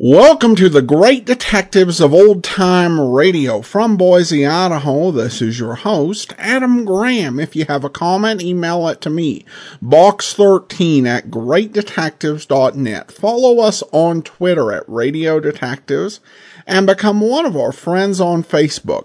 Welcome to the Great Detectives of Old Time Radio. From Boise, Idaho, this is your host, Adam Graham. If you have a comment, email it to me, box13@greatdetectives.net. Follow us on Twitter at Radio Detectives and become one of our friends on Facebook,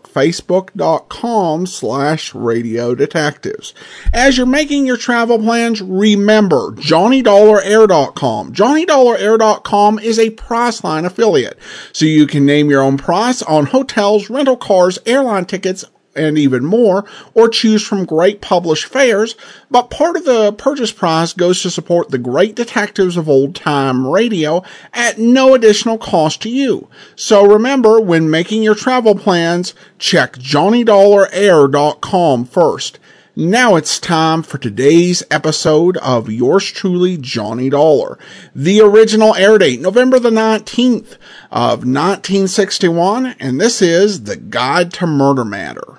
facebook.com/Radio Detectives. As you're making your travel plans, remember JohnnyDollarAir.com. JohnnyDollarAir.com is a Priceline affiliate, so you can name your own price on hotels, rental cars, airline tickets, and even more, or choose from great published fares, but part of the purchase price goes to support the Great Detectives of Old Time Radio at no additional cost to you. So remember, when making your travel plans, check JohnnyDollarAir.com first. Now it's time for today's episode of yours truly, Johnny Dollar. The original air date, November the 19th of 1961, and this is The Guide to Murder Matter.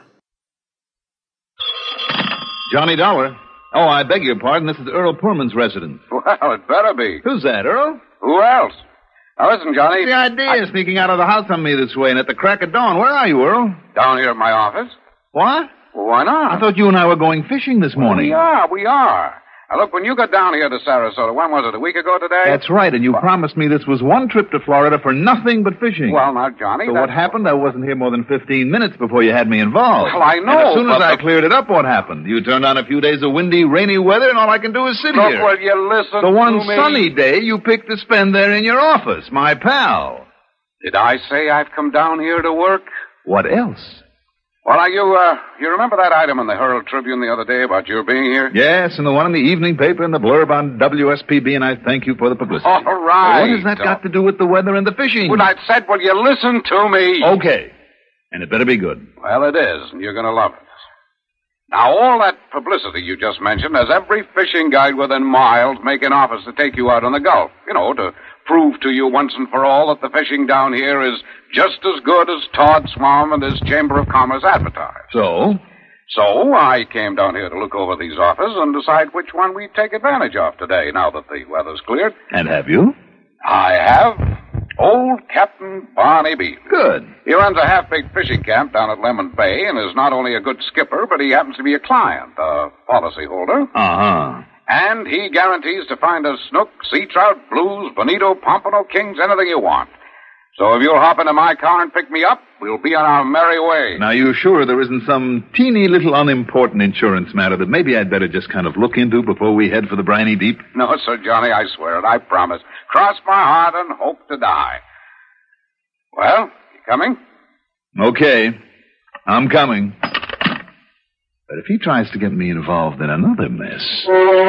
Johnny Dollar. Oh, I beg your pardon. This is Earl Pullman's residence. Well, it better be. Who's that, Earl? Who else? Now, listen, Johnny. The idea sneaking out of the house on me this way and at the crack of dawn. Where are you, Earl? Down here at my office. What? Well, why not? I thought you and I were going fishing this morning. We are. Now, look, when you got down here to Sarasota, when was it, a week ago today? That's right, and you promised me this was one trip to Florida for nothing but fishing. Well, now, Johnny... So what happened? I wasn't here more than 15 minutes before you had me involved. Well, I know, and as soon as I cleared it up, what happened? You turned on a few days of windy, rainy weather, and all I can do is sit here. Look, will you listen the one to me? sunny day you picked to spend there in your office, my pal. Did I say I've come down here to work? What else? Well, now, you remember that item in the Herald Tribune the other day about your being here? Yes, and the one in the evening paper and the blurb on WSPB, and I thank you for the publicity. All right. What has that got to do with the weather and the fishing? Well, I said, will you listen to me? Okay. And it better be good. Well, it is, and you're going to love it. Now, all that publicity you just mentioned has every fishing guide within miles making offers to take you out on the Gulf. You know, to prove to you once and for all that the fishing down here is just as good as Todd Swam and his Chamber of Commerce advertise. So I came down here to look over these offers and decide which one we'd take advantage of today, now that the weather's cleared. And have you? I have. Old Captain Barney Beale. Good. He runs a half-baked fishing camp down at Lemon Bay and is not only a good skipper, but he happens to be a client, a policyholder. Uh-huh. And he guarantees to find us snook, sea trout, blues, bonito, pompano, kings, anything you want. So if you'll hop into my car and pick me up, we'll be on our merry way. Now, you sure there isn't some teeny little unimportant insurance matter that maybe I'd better just kind of look into before we head for the briny deep? No, sir, Johnny, I swear it. I promise. Cross my heart and hope to die. Well, you coming? Okay. I'm coming. But if he tries to get me involved in another mess...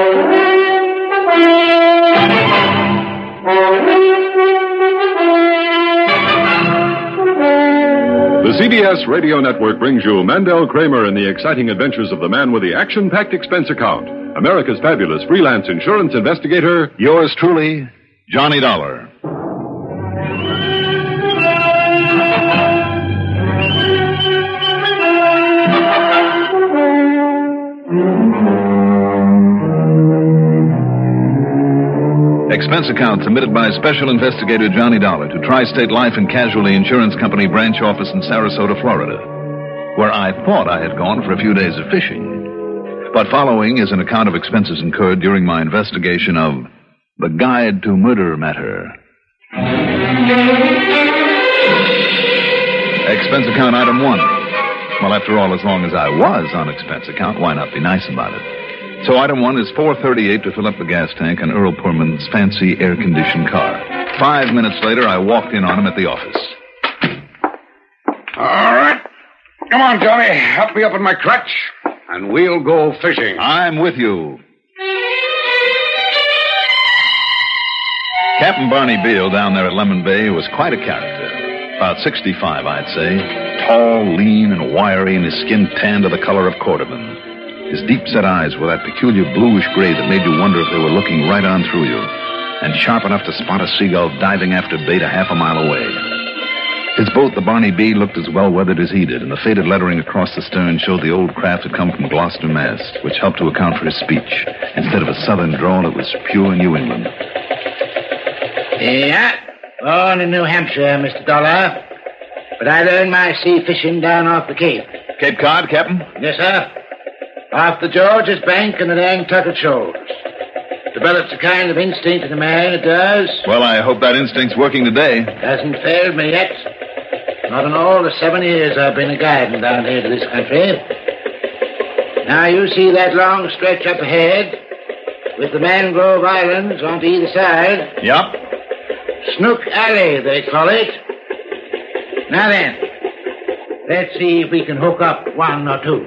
The CBS Radio Network brings you Mandel Kramer and the exciting adventures of the man with the action-packed expense account, America's fabulous freelance insurance investigator, yours truly, Johnny Dollar. Expense account submitted by Special Investigator Johnny Dollar to Tri-State Life and Casualty Insurance Company branch office in Sarasota, Florida, where I thought I had gone for a few days of fishing. But following is an account of expenses incurred during my investigation of The Guide to Murder Matter. Expense account item 1. Well, after all, as long as I was on expense account, why not be nice about it? So item 1 is $4.38 to fill up the gas tank on Earl Pullman's fancy air-conditioned car. 5 minutes later, I walked in on him at the office. All right. Come on, Johnny. Help me up in my crutch, and we'll go fishing. I'm with you. Captain Barney Beale down there at Lemon Bay was quite a character. About 65, I'd say. Tall, lean, and wiry, and his skin tanned to the color of cordovan. His deep-set eyes were that peculiar bluish gray that made you wonder if they were looking right on through you, and sharp enough to spot a seagull diving after bait a half a mile away. His boat, the Barney B, looked as well-weathered as he did, and the faded lettering across the stern showed the old craft had come from Gloucester, Mass., which helped to account for his speech. Instead of a southern drawl, it was pure New England. Yeah. Born in New Hampshire, Mr. Dollar. But I learned my sea fishing down off the Cape. Cape Cod, Captain? Yes, sir. Off the George's Bank and the Nantucket Shoals. Develops a kind of instinct in a man, it does. Well, I hope that instinct's working today. Hasn't failed me yet. Not in all the 7 years I've been a guiding down here to this country. Now, you see that long stretch up ahead with the Mangrove Islands on to either side? Yep. Snook Alley, they call it. Now then, let's see if we can hook up one or two.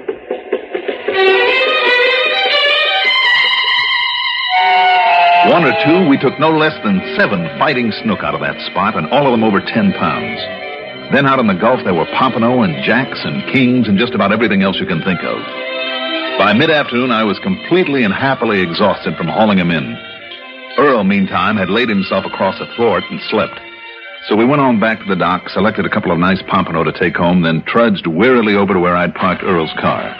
One or two, we took no less than 7 fighting snook out of that spot, and all of them over 10 pounds. Then out in the Gulf, there were pompano and jacks and kings and just about everything else you can think of. By mid-afternoon, I was completely and happily exhausted from hauling him in. Earl, meantime, had laid himself across a thwart and slept. So we went on back to the dock, selected a couple of nice pompano to take home, then trudged wearily over to where I'd parked Earl's car.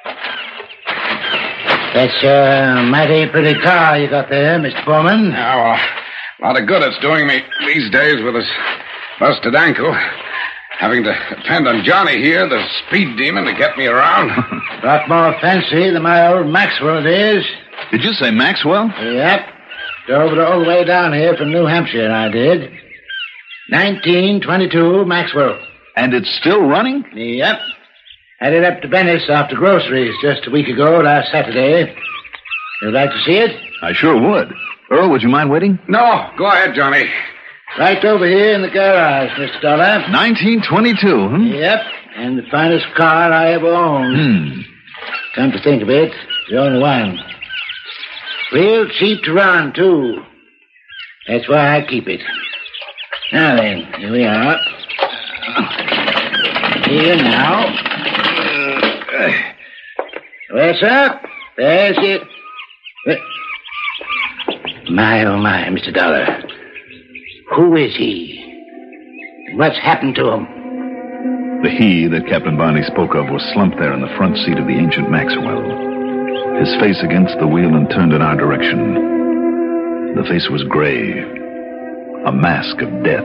That's a mighty pretty car you got there, Mr. Foreman. Now, a lot of good it's doing me these days with this busted ankle. Having to depend on Johnny here, the speed demon, to get me around. A lot more fancy than my old Maxwell it is. Did you say Maxwell? Yep. Drove it all the way down here from New Hampshire, I did. 1922 Maxwell. And it's still running? Yep. Had it up to Venice after groceries just a week ago, last Saturday. You'd like to see it? I sure would. Earl, would you mind waiting? No, go ahead, Johnny. Right over here in the garage, Mr. Dollar. 1922, huh? Yep, and the finest car I ever owned. Come to think of it, the only one. Real cheap to run, too. That's why I keep it. Now then, here we are. Here now. Well, sir, there's it. My, oh my, Mr. Dollar. Who is he? What's happened to him? The he that Captain Barney spoke of was slumped there in the front seat of the ancient Maxwell, his face against the wheel and turned in our direction. The face was gray, a mask of death.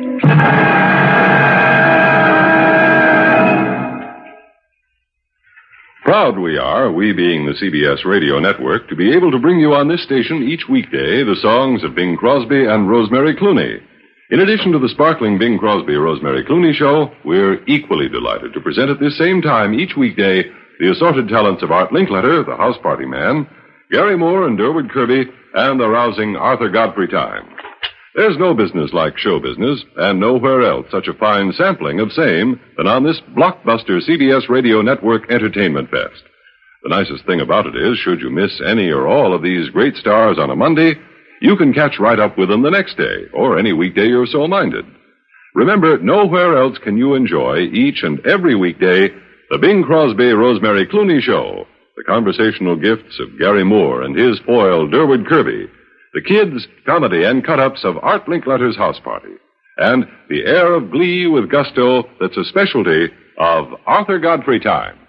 Proud we are, we being the CBS Radio Network, to be able to bring you on this station each weekday the songs of Bing Crosby and Rosemary Clooney. In addition to the sparkling Bing Crosby-Rosemary Clooney show, we're equally delighted to present at this same time each weekday the assorted talents of Art Linkletter, the house party man, Gary Moore and Durwood Kirby, and the rousing Arthur Godfrey Time. There's no business like show business, and nowhere else such a fine sampling of same than on this blockbuster CBS Radio Network Entertainment Fest. The nicest thing about it is, should you miss any or all of these great stars on a Monday, you can catch right up with them the next day, or any weekday you're so minded. Remember, nowhere else can you enjoy each and every weekday the Bing Crosby-Rosemary Clooney Show, the conversational gifts of Gary Moore and his foil, Durwood Kirby, the kids, comedy, and cut-ups of Art Linkletter's house party, and the air of glee with gusto that's a specialty of Arthur Godfrey Time.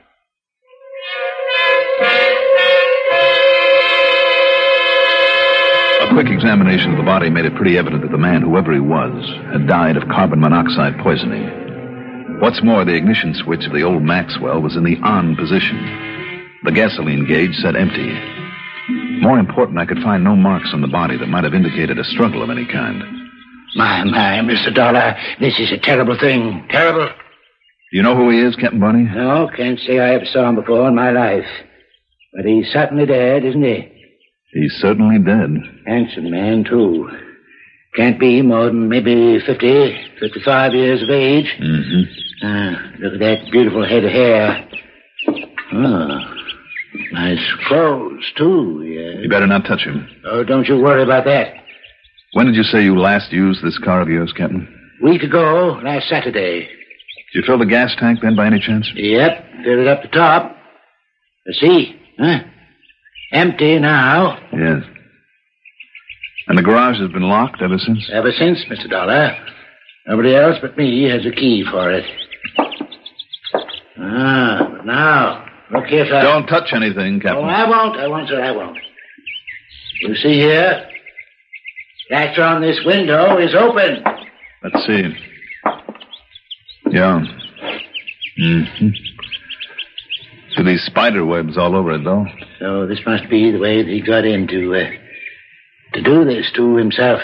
A quick examination of the body made it pretty evident that the man, whoever he was, had died of carbon monoxide poisoning. What's more, the ignition switch of the old Maxwell was in the on position. The gasoline gauge said empty. More important, I could find no marks on the body that might have indicated a struggle of any kind. My, Mr. Dollar, this is a terrible thing. Terrible. Do you know who he is, Captain Barney? No, can't say I ever saw him before in my life. But he's certainly dead, isn't he? He's certainly dead. Handsome man, too. Can't be more than maybe 50, 55 years of age. Mm-hmm. Look at that beautiful head of hair. Oh, nice clothes, too. Yeah. You better not touch him. Oh, don't you worry about that. When did you say you last used this car of yours, Captain? Week ago, last Saturday. Did you fill the gas tank then, by any chance? Yep, filled it up to top. See, huh? Empty now. Yes. And the garage has been locked ever since? Ever since, Mr. Dollar. Nobody else but me has a key for it. But now, look here, sir. Don't touch anything, Captain. Oh, I won't, sir, I won't. You see here? Latch on this window is open. Let's see. Yeah. Mm-hmm. To these spider webs all over it, though. So this must be the way that he got in to do this to himself.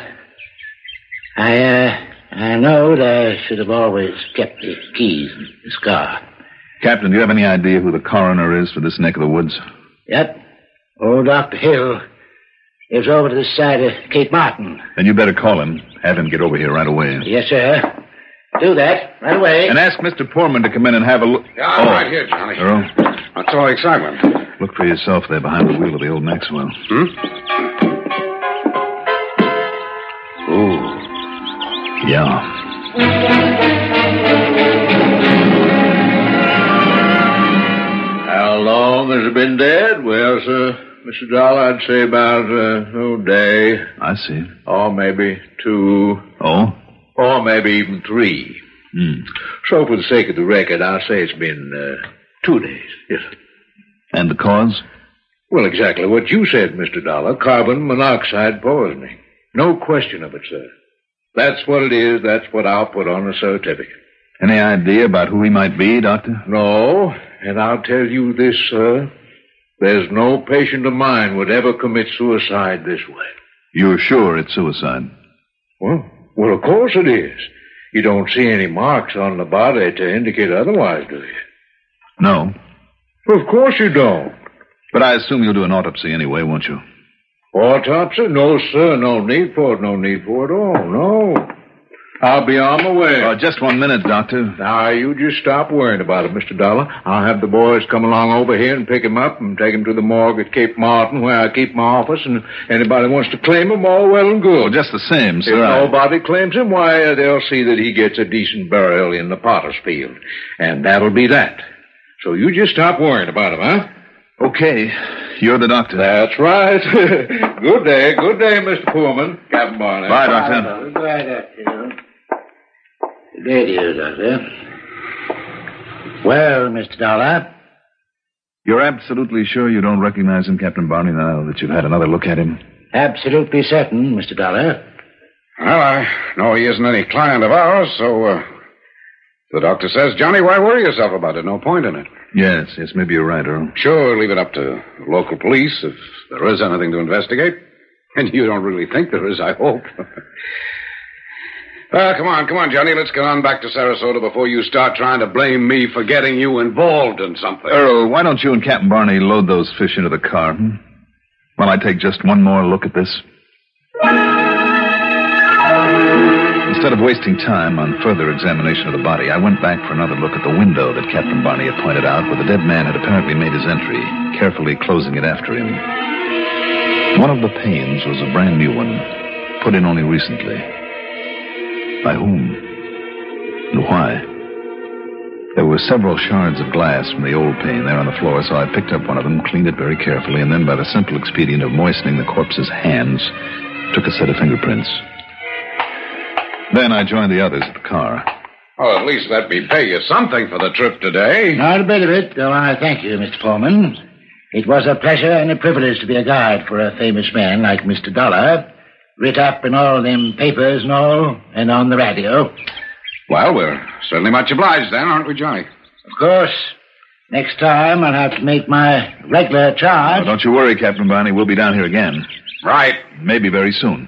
I know that I should have always kept the keys in this car. Captain, do you have any idea who the coroner is for this neck of the woods? Yep. Old Dr. Hill lives over to this side of Cape Martin. Then you better call him. Have him get over here right away. Yes, sir. Do that right away. And ask Mr. Poorman to come in and have a look. Yeah, I'm right here, Johnny. Earl, What's all the excitement? look for yourself there behind the wheel of the old Maxwell. Ooh. Yeah. How long has it been dead? Well, sir, Mr. Dollar, I'd say about a day. I see. Or maybe 2. Oh? Or maybe even 3. So for the sake of the record, I'll say it's been 2 days. Yes, sir. And the cause? Well, exactly what you said, Mr. Dollar. Carbon monoxide poisoning. No question of it, sir. That's what it is. That's what I'll put on the certificate. Any idea about who he might be, Doctor? No, and I'll tell you this, sir. There's no patient of mine would ever commit suicide this way. You're sure it's suicide? Well, of course it is. You don't see any marks on the body to indicate otherwise, do you? No. Of course you don't. But I assume you'll do an autopsy anyway, won't you? Autopsy? No, sir. No need for it. No need for it at all. No. I'll be on my way. Just 1 minute, Doctor. Now, you just stop worrying about it, Mr. Dollar. I'll have the boys come along over here and pick him up and take him to the morgue at Cape Martin, where I keep my office, and anybody wants to claim him, all well and good. Well, just the same, sir. If nobody claims him, why, they'll see that he gets a decent burial in the potter's field. And that'll be that. So you just stop worrying about him, huh? Okay. You're the doctor. That's right. Good day, Mr. Poorman. Captain Barnett. Bye, Doctor. Goodbye, Doctor. Good day to you, Doctor. Well, Mr. Dollar. You're absolutely sure you don't recognize him, Captain Barney, now that you've had another look at him? Absolutely certain, Mr. Dollar. Well, I know he isn't any client of ours, so, the doctor says, Johnny, why worry yourself about it? No point in it. Yes, maybe you're right, Earl. Sure, leave it up to local police if there is anything to investigate. And you don't really think there is, I hope. Come on, Johnny. Let's get on back to Sarasota before you start trying to blame me for getting you involved in something. Earl, why don't you and Captain Barney load those fish into the car, while I take just one more look at this? Instead of wasting time on further examination of the body, I went back for another look at the window that Captain Barney had pointed out, where the dead man had apparently made his entry, carefully closing it after him. One of the panes was a brand new one, put in only recently. By whom? And why? There were several shards of glass from the old pane there on the floor, so I picked up one of them, cleaned it very carefully, and then by the simple expedient of moistening the corpse's hands, took a set of fingerprints. Then I joined the others at the car. Oh, at least let me pay you something for the trip today. Not a bit of it, though I thank you, Mr. Foreman. It was a pleasure and a privilege to be a guide for a famous man like Mr. Dollar. Writ up in all them papers and all, and on the radio. Well, we're certainly much obliged then, aren't we, Johnny? Of course. Next time I'll have to make my regular charge. Oh, don't you worry, Captain Barney. We'll be down here again. Right. Maybe very soon.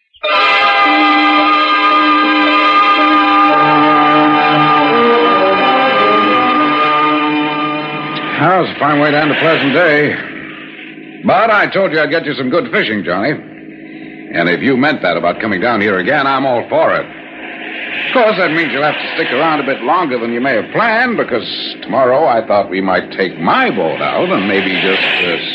That was a fine way to end a pleasant day. But I told you I'd get you some good fishing, Johnny. And if you meant that about coming down here again, I'm all for it. Of course, that means you'll have to stick around a bit longer than you may have planned, because tomorrow I thought we might take my boat out and maybe just...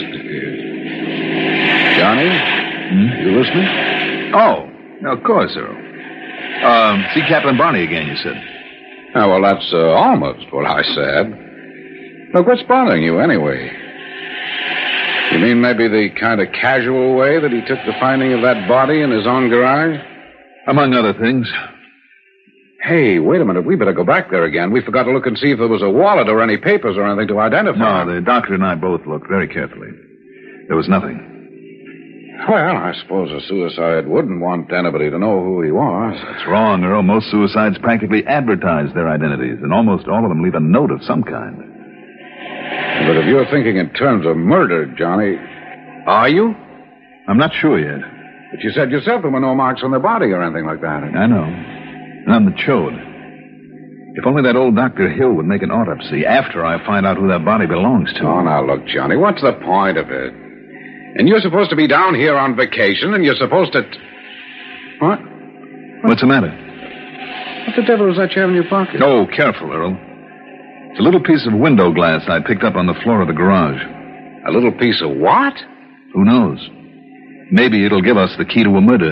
Johnny? You listening? Oh, of course, Earl. See Captain Barney again, you said. Oh, well, that's almost what I said. Look, what's bothering you anyway? You mean maybe the kind of casual way that he took the finding of that body in his own garage? Among other things. Hey, wait a minute. We better go back there again. We forgot to look and see if there was a wallet or any papers or anything to identify. No, the doctor and I both looked very carefully. There was nothing. Well, I suppose a suicide wouldn't want anybody to know who he was. That's wrong, Earl. Most suicides practically advertise their identities, and almost all of them leave a note of some kind. But if you're thinking in terms of murder, Johnny... Are you? I'm not sure yet. But you said yourself there were no marks on the body or anything like that. I know. None that showed. If only that old Dr. Hill would make an autopsy after I find out who that body belongs to. Oh, now look, Johnny, what's the point of it? And you're supposed to be down here on vacation, and you're supposed to... What? What's the matter? What the devil is that you have in your pocket? Oh, careful, Earl. It's a little piece of window glass I picked up on the floor of the garage. A little piece of what? Who knows? Maybe it'll give us the key to a murder.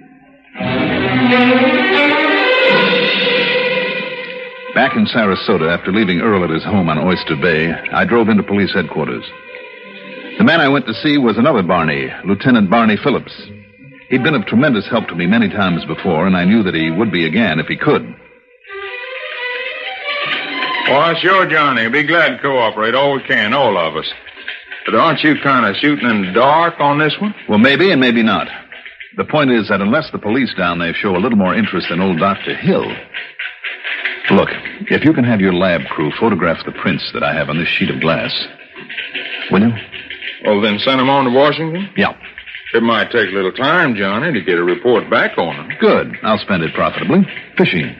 Back in Sarasota, after leaving Earl at his home on Oyster Bay, I drove into police headquarters. The man I went to see was another Barney, Lieutenant Barney Phillips. He'd been of tremendous help to me many times before, and I knew that he would be again if he could. Well, sure, Johnny. We'll be glad to cooperate all we can, all of us. But aren't you kind of shooting in the dark on this one? Well, maybe and maybe not. The point is that unless the police down there show a little more interest in old Dr. Hill... Look, if you can have your lab crew photograph the prints that I have on this sheet of glass, will you? Well, then send them on to Washington? Yeah. It might take a little time, Johnny, to get a report back on them. Good. I'll spend it profitably. Fishing.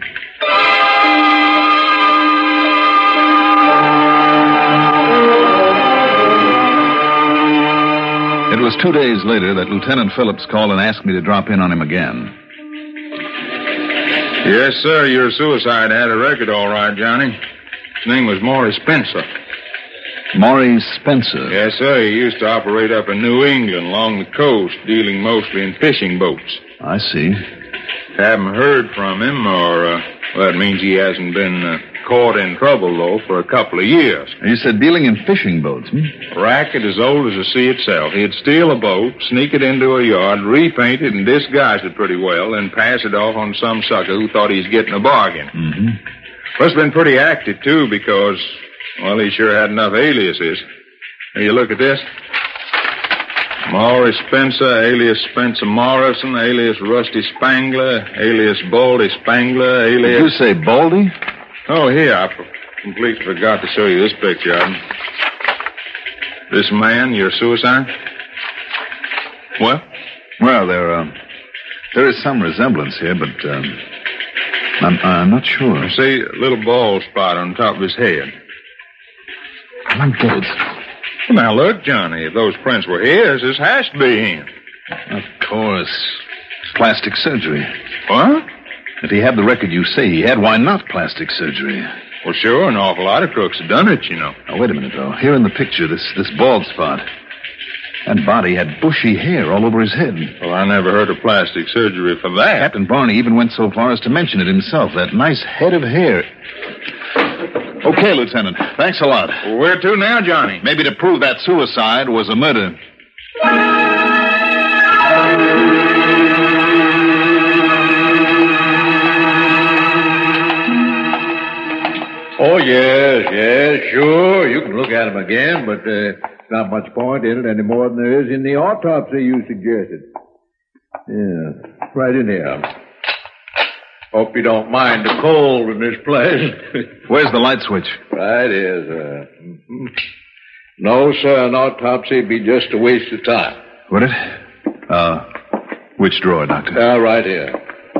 It was 2 days later that Lieutenant Phillips called and asked me to drop in on him again. Yes, sir, your suicide had a record all right, Johnny. His name was Maury Spencer. Maury Spencer? Yes, sir. He used to operate up in New England along the coast, dealing mostly in fishing boats. I see. Haven't heard from him, or, well, that means he hasn't been caught in trouble, though, for a couple of years. You said dealing in fishing boats, Racket as old as the sea itself. He'd steal a boat, sneak it into a yard, repaint it, and disguise it pretty well, then pass it off on some sucker who thought he was getting a bargain. Mm-hmm. Must have been pretty active, too, because, well, he sure had enough aliases. Here, you look at this. Maury Spencer, alias Spencer Morrison, alias Rusty Spangler, alias Baldy Spangler, alias... Did you say Baldy? Oh, here, I completely forgot to show you this picture of him. This man, your suicide? What? Well, there is some resemblance here, but I'm not sure. See, a little bald spot on top of his head. I don't get it. Well, now, look, Johnny, if those prints were his, this has to be him. Of course. Plastic surgery. What? If he had the record you say he had, why not plastic surgery? Well, sure, an awful lot of crooks have done it, you know. Now, wait a minute, though. Here in the picture, this bald spot. That body had bushy hair all over his head. Well, I never heard of plastic surgery for that. Captain Barney even went so far as to mention it himself, that nice head of hair. Okay, Lieutenant. Thanks a lot. Well, where to now, Johnny? Maybe to prove that suicide was a murder. Oh, yes, sure. You can look at him again, but not much point in it any more than there is in the autopsy you suggested. Yeah, right in here. Hope you don't mind the cold in this place. Where's the light switch? Right here, sir. Mm-hmm. No, sir, an autopsy would be just a waste of time. Would it? Which drawer, Doctor? Right here.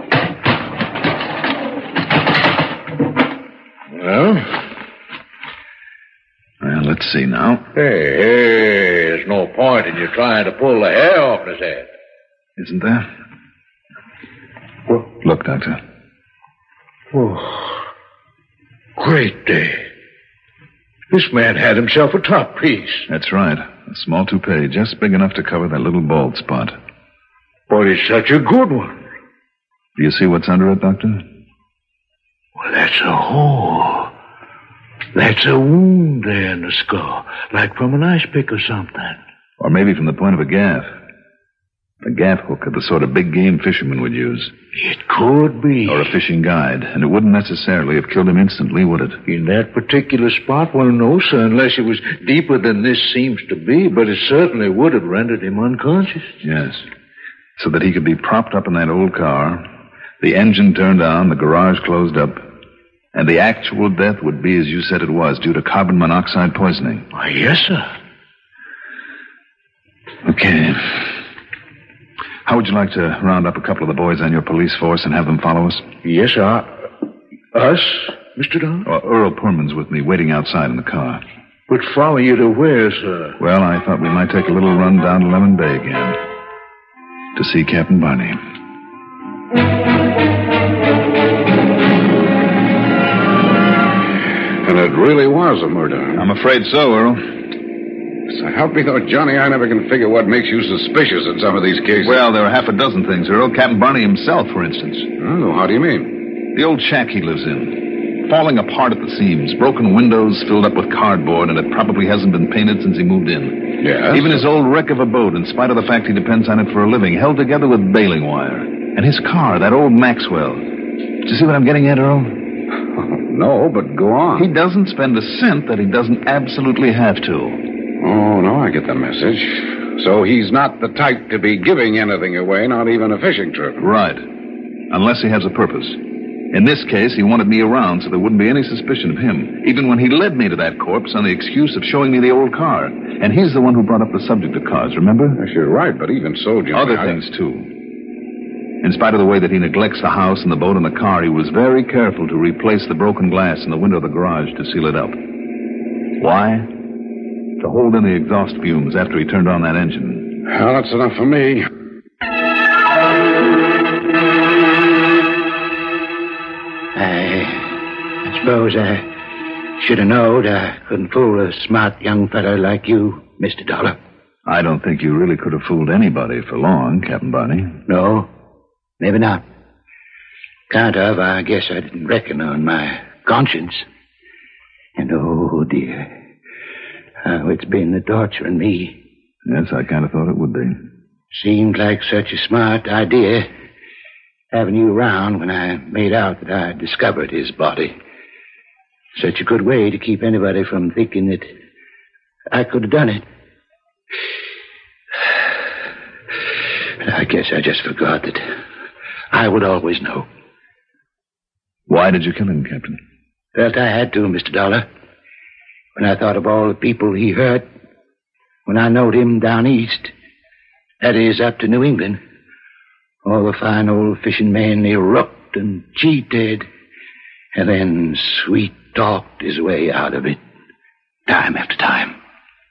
Well, let's see now. Hey, there's no point in you trying to pull the hair off his head. Isn't there? Well, look, Doctor. Oh, great day. This man had himself a top piece. That's right. A small toupee, just big enough to cover that little bald spot. But it's such a good one. Do you see what's under it, Doctor? Well, that's a hole. That's a wound there in the skull, like from an ice pick or something. Or maybe from the point of a gaff. A gaff hook of the sort of big game fishermen would use. It could be. Or a fishing guide. And it wouldn't necessarily have killed him instantly, would it? In that particular spot? Well, no, sir, unless it was deeper than this seems to be, but it certainly would have rendered him unconscious. Yes. So that he could be propped up in that old car, the engine turned on, the garage closed up, and the actual death would be, as you said it was, due to carbon monoxide poisoning. Why, yes, sir. Okay. How would you like to round up a couple of the boys on your police force and have them follow us? Yes, sir. Us, Mr. Don? Earl Pullman's with me, waiting outside in the car. But follow you to where, sir? Well, I thought we might take a little run down to Lemon Bay again to see Captain Barney. And it really was a murder. I'm afraid so, Earl. So help me though, Johnny, I never can figure what makes you suspicious in some of these cases. Well, there are half a dozen things, Earl. Captain Barney himself, for instance. Oh, how do you mean? The old shack he lives in. Falling apart at the seams. Broken windows filled up with cardboard, and it probably hasn't been painted since he moved in. Yes? Even his old wreck of a boat, in spite of the fact he depends on it for a living, held together with baling wire. And his car, that old Maxwell. Do you see what I'm getting at, Earl? No, but go on. He doesn't spend a cent that he doesn't absolutely have to. Oh, no, I get the message. So he's not the type to be giving anything away, not even a fishing trip. Right. Unless he has a purpose. In this case, he wanted me around so there wouldn't be any suspicion of him, even when he led me to that corpse on the excuse of showing me the old car. And he's the one who brought up the subject of cars, remember? Yes, you're right, but even so, Jimmy... Other things, too. In spite of the way that he neglects the house and the boat and the car, he was very careful to replace the broken glass in the window of the garage to seal it up. Why? To hold in the exhaust fumes after he turned on that engine. Well, that's enough for me. I suppose I should have known I couldn't fool a smart young fellow like you, Mr. Dollar. I don't think you really could have fooled anybody for long, Captain Barney. No, maybe not. Count of, I guess I didn't reckon on my conscience. And oh, dear, how it's been torturing me. Yes, I kind of thought it would be. Seemed like such a smart idea, having you around when I made out that I discovered his body. Such a good way to keep anybody from thinking that I could have done it. But I guess I just forgot that I would always know. Why did you kill him, Captain? Felt I had to, Mr. Dollar. When I thought of all the people he hurt, when I knowed him down east, that is, up to New England, all the fine old fishing men he rooked and cheated, and then sweet-talked his way out of it, time after time.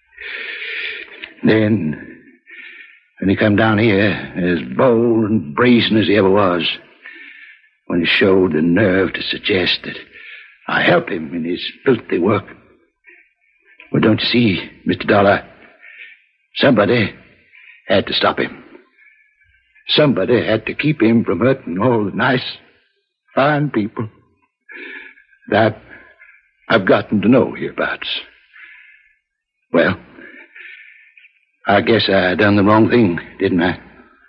Then, when he come down here, as bold and brazen as he ever was, when he showed the nerve to suggest that I help him in his filthy work. Well, don't you see, Mr. Dollar? Somebody had to stop him. Somebody had to keep him from hurting all the nice, fine people that I've gotten to know hereabouts. Well, I guess I done the wrong thing, didn't I?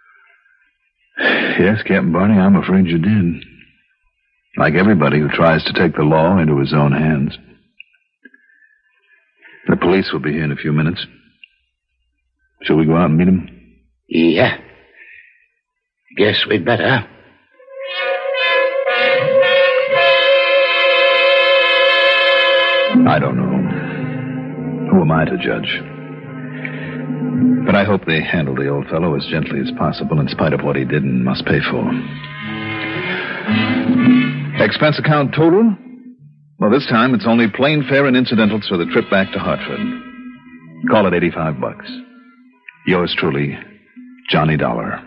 Yes, Captain Barney, I'm afraid you did. Like everybody who tries to take the law into his own hands. The police will be here in a few minutes. Shall we go out and meet them? Yeah. Guess we'd better. I don't know. Who am I to judge? But I hope they handle the old fellow as gently as possible in spite of what he did and must pay for. Expense account total? Well, this time it's only plane fare and incidentals for the trip back to Hartford. Call it $85. Yours truly, Johnny Dollar.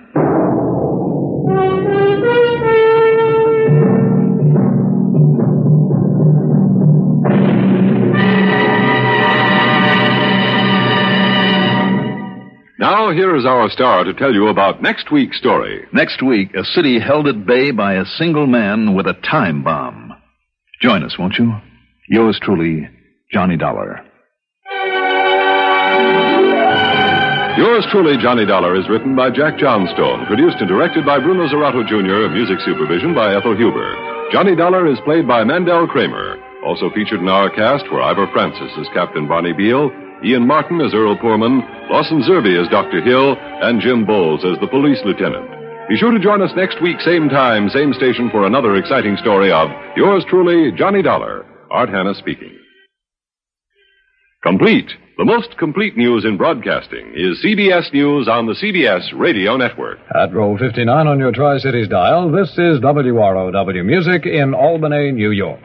Now, here is our star to tell you about next week's story. Next week, a city held at bay by a single man with a time bomb. Join us, won't you? Yours truly, Johnny Dollar. Yours truly, Johnny Dollar, is written by Jack Johnstone, produced and directed by Bruno Zerato Jr., music supervision by Ethel Huber. Johnny Dollar is played by Mandel Kramer. Also featured in our cast were Ivor Francis as Captain Bonnie Beale, Ian Martin as Earl Poorman, Lawson Zerby as Dr. Hill, and Jim Bowles as the police lieutenant. Be sure to join us next week, same time, same station, for another exciting story of yours truly, Johnny Dollar. Art Hanna speaking. Complete. The most complete news in broadcasting is CBS News on the CBS Radio Network. At roll 59 on your Tri-Cities dial, this is WROW Music in Albany, New York.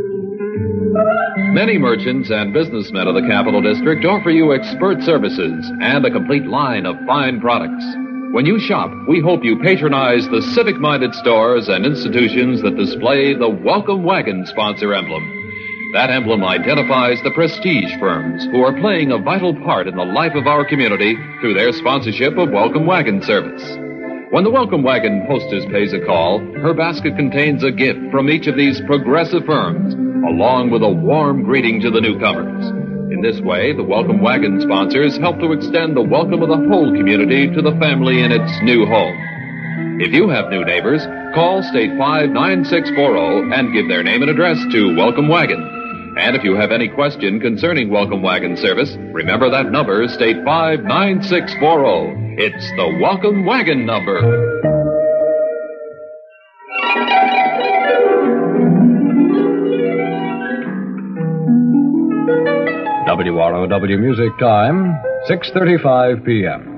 Many merchants and businessmen of the Capital District offer you expert services and a complete line of fine products. When you shop, we hope you patronize the civic-minded stores and institutions that display the Welcome Wagon sponsor emblem. That emblem identifies the prestige firms who are playing a vital part in the life of our community through their sponsorship of Welcome Wagon service. When the Welcome Wagon hostess pays a call, her basket contains a gift from each of these progressive firms, along with a warm greeting to the newcomers. In this way, the Welcome Wagon sponsors help to extend the welcome of the whole community to the family in its new home. If you have new neighbors, call State 59640 and give their name and address to Welcome Wagon. And if you have any question concerning Welcome Wagon service, remember that number, State 59640. It's the Welcome Wagon number. WROW Music Time, 6:35 p.m.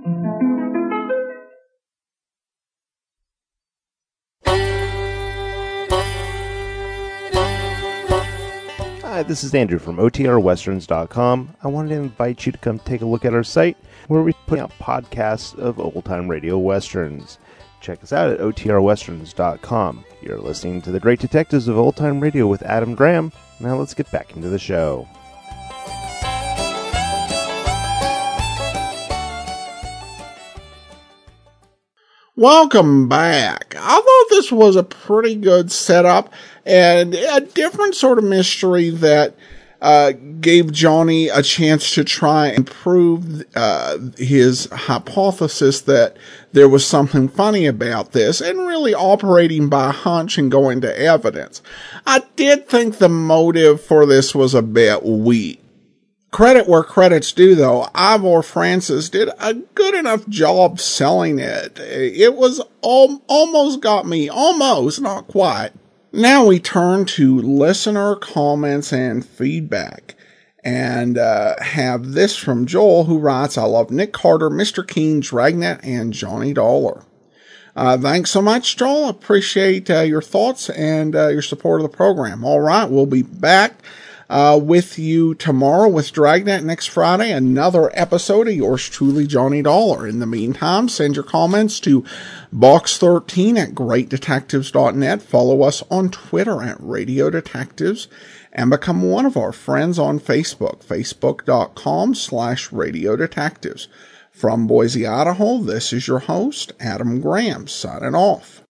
Hi, this is Andrew from OTRWesterns.com. I wanted to invite you to come take a look at our site where we put out podcasts of old-time radio westerns. Check us out at OTRWesterns.com. You're listening to The Great Detectives of Old Time Radio with Adam Graham. Now let's get back into the show. Welcome back. I thought this was a pretty good setup and a different sort of mystery that gave Johnny a chance to try and prove his hypothesis that there was something funny about this, and really operating by hunch and going to evidence. I did think the motive for this was a bit weak. Credit where credit's due, though. Ivor Francis did a good enough job selling it. It was almost got me. Almost, not quite. Now we turn to listener comments and feedback. And have this from Joel, who writes, I love Nick Carter, Mr. Keene, Dragnet, and Johnny Dollar. Thanks so much, Joel. Appreciate your thoughts and your support of the program. All right, we'll be back with you tomorrow with Dragnet. Next Friday, another episode of yours truly, Johnny Dollar. In the meantime, send your comments to box13 at greatdetectives.net. Follow us on Twitter at Radio Detectives, and become one of our friends on Facebook, facebook.com/Radio Detectives. From Boise, Idaho, this is your host, Adam Graham, signing off.